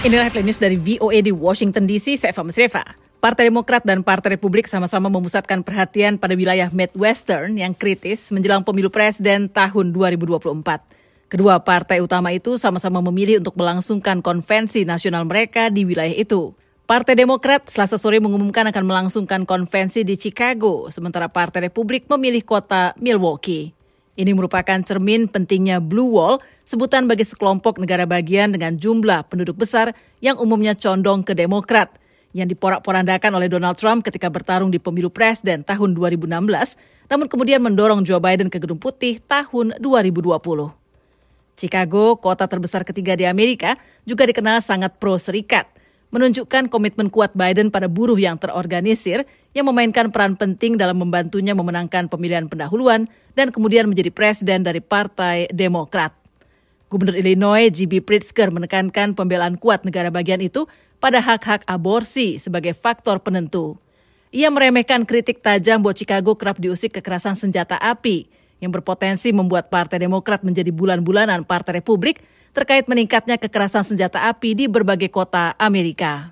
Inilah headline news dari VOA di Washington DC, saya Eva Mesreva. Partai Demokrat dan Partai Republik sama-sama memusatkan perhatian pada wilayah Midwestern yang kritis menjelang pemilu presiden tahun 2024. Kedua partai utama itu sama-sama memilih untuk melangsungkan konvensi nasional mereka di wilayah itu. Partai Demokrat Selasa sore mengumumkan akan melangsungkan konvensi di Chicago, sementara Partai Republik memilih kota Milwaukee. Ini merupakan cermin pentingnya Blue Wall, sebutan bagi sekelompok negara bagian dengan jumlah penduduk besar yang umumnya condong ke Demokrat, yang diporak-porandakan oleh Donald Trump ketika bertarung di pemilu presiden tahun 2016, namun kemudian mendorong Joe Biden ke Gedung Putih tahun 2020. Chicago, kota terbesar ketiga di Amerika, juga dikenal sangat pro-serikat, menunjukkan komitmen kuat Biden pada buruh yang terorganisir yang memainkan peran penting dalam membantunya memenangkan pemilihan pendahuluan dan kemudian menjadi presiden dari Partai Demokrat. Gubernur Illinois J.B. Pritzker menekankan pembelaan kuat negara bagian itu pada hak-hak aborsi sebagai faktor penentu. Ia meremehkan kritik tajam bahwa Chicago kerap diusik kekerasan senjata api yang berpotensi membuat Partai Demokrat menjadi bulan-bulanan Partai Republik terkait meningkatnya kekerasan senjata api di berbagai kota Amerika.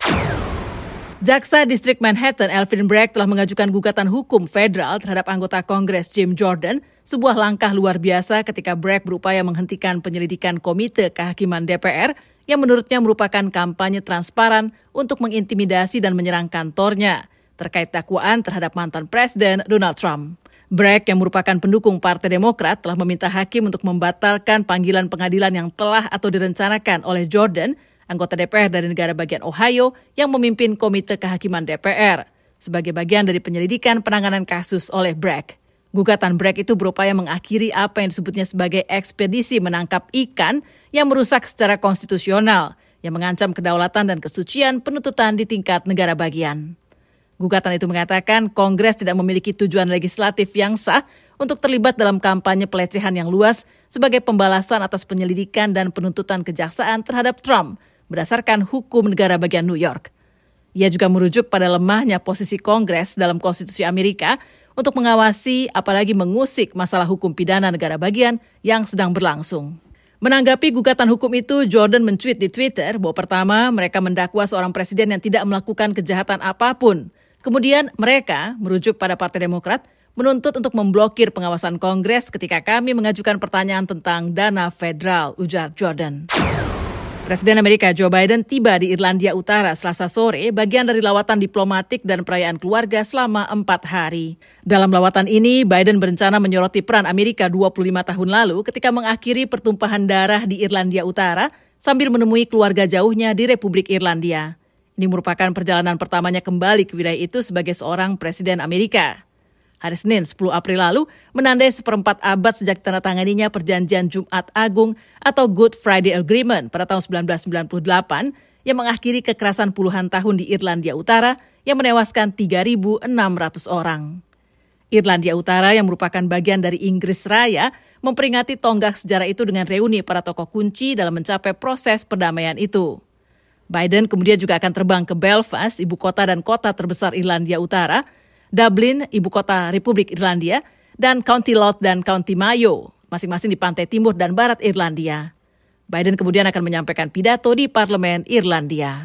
Jaksa Distrik Manhattan Alvin Bragg telah mengajukan gugatan hukum federal terhadap anggota Kongres Jim Jordan, sebuah langkah luar biasa ketika Bragg berupaya menghentikan penyelidikan Komite Kehakiman DPR yang menurutnya merupakan kampanye transparan untuk mengintimidasi dan menyerang kantornya terkait dakwaan terhadap mantan Presiden Donald Trump. Bragg yang merupakan pendukung Partai Demokrat telah meminta hakim untuk membatalkan panggilan pengadilan yang telah atau direncanakan oleh Jordan, anggota DPR dari negara bagian Ohio yang memimpin Komite Kehakiman DPR, sebagai bagian dari penyelidikan penanganan kasus oleh Bragg. Gugatan Bragg itu berupaya mengakhiri apa yang disebutnya sebagai ekspedisi menangkap ikan yang merusak secara konstitusional, yang mengancam kedaulatan dan kesucian penuntutan di tingkat negara bagian. Gugatan itu mengatakan Kongres tidak memiliki tujuan legislatif yang sah untuk terlibat dalam kampanye pelecehan yang luas sebagai pembalasan atas penyelidikan dan penuntutan kejaksaan terhadap Trump berdasarkan hukum negara bagian New York. Ia juga merujuk pada lemahnya posisi Kongres dalam konstitusi Amerika untuk mengawasi apalagi mengusik masalah hukum pidana negara bagian yang sedang berlangsung. Menanggapi gugatan hukum itu, Jordan men-tweet di Twitter bahwa pertama, mereka mendakwa seorang presiden yang tidak melakukan kejahatan apapun. Kemudian mereka, merujuk pada Partai Demokrat, menuntut untuk memblokir pengawasan Kongres ketika kami mengajukan pertanyaan tentang dana federal, ujar Jordan. Presiden Amerika Joe Biden tiba di Irlandia Utara Selasa sore, bagian dari lawatan diplomatik dan perayaan keluarga selama 4 hari. Dalam lawatan ini, Biden berencana menyoroti peran Amerika 25 tahun lalu ketika mengakhiri pertumpahan darah di Irlandia Utara sambil menemui keluarga jauhnya di Republik Irlandia. Ini merupakan perjalanan pertamanya kembali ke wilayah itu sebagai seorang presiden Amerika. Hari Senin 10 April lalu menandai seperempat abad sejak ditandatanganinya Perjanjian Jumat Agung atau Good Friday Agreement pada tahun 1998 yang mengakhiri kekerasan puluhan tahun di Irlandia Utara yang menewaskan 3.600 orang. Irlandia Utara yang merupakan bagian dari Inggris Raya memperingati tonggak sejarah itu dengan reuni para tokoh kunci dalam mencapai proses perdamaian itu. Biden kemudian juga akan terbang ke Belfast, ibu kota dan kota terbesar Irlandia Utara, Dublin, ibu kota Republik Irlandia, dan County Louth dan County Mayo, masing-masing di pantai timur dan barat Irlandia. Biden kemudian akan menyampaikan pidato di Parlemen Irlandia.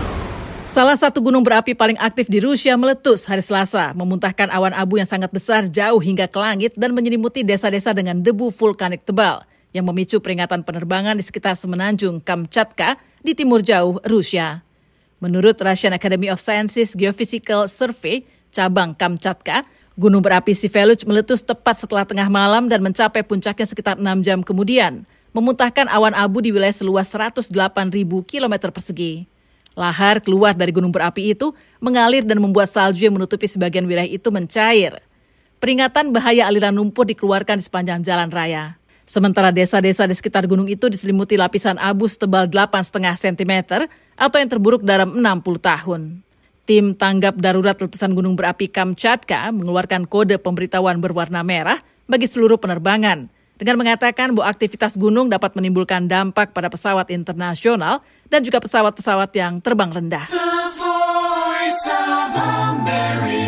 Salah satu gunung berapi paling aktif di Rusia meletus hari Selasa, memuntahkan awan abu yang sangat besar jauh hingga ke langit dan menyelimuti desa-desa dengan debu vulkanik tebal, yang memicu peringatan penerbangan di sekitar semenanjung Kamchatka di timur jauh Rusia. Menurut Russian Academy of Sciences Geophysical Survey, cabang Kamchatka, gunung berapi Siveluch meletus tepat setelah tengah malam dan mencapai puncaknya sekitar 6 jam kemudian, memuntahkan awan abu di wilayah seluas 108.000 km persegi. Lahar keluar dari gunung berapi itu mengalir dan membuat salju yang menutupi sebagian wilayah itu mencair. Peringatan bahaya aliran lumpur dikeluarkan di sepanjang jalan raya. Sementara desa-desa di sekitar gunung itu diselimuti lapisan abu setebal 8,5 cm atau yang terburuk dalam 60 tahun. Tim tanggap darurat letusan gunung berapi Kamchatka mengeluarkan kode pemberitahuan berwarna merah bagi seluruh penerbangan dengan mengatakan bahwa aktivitas gunung dapat menimbulkan dampak pada pesawat internasional dan juga pesawat-pesawat yang terbang rendah. The Voice of America.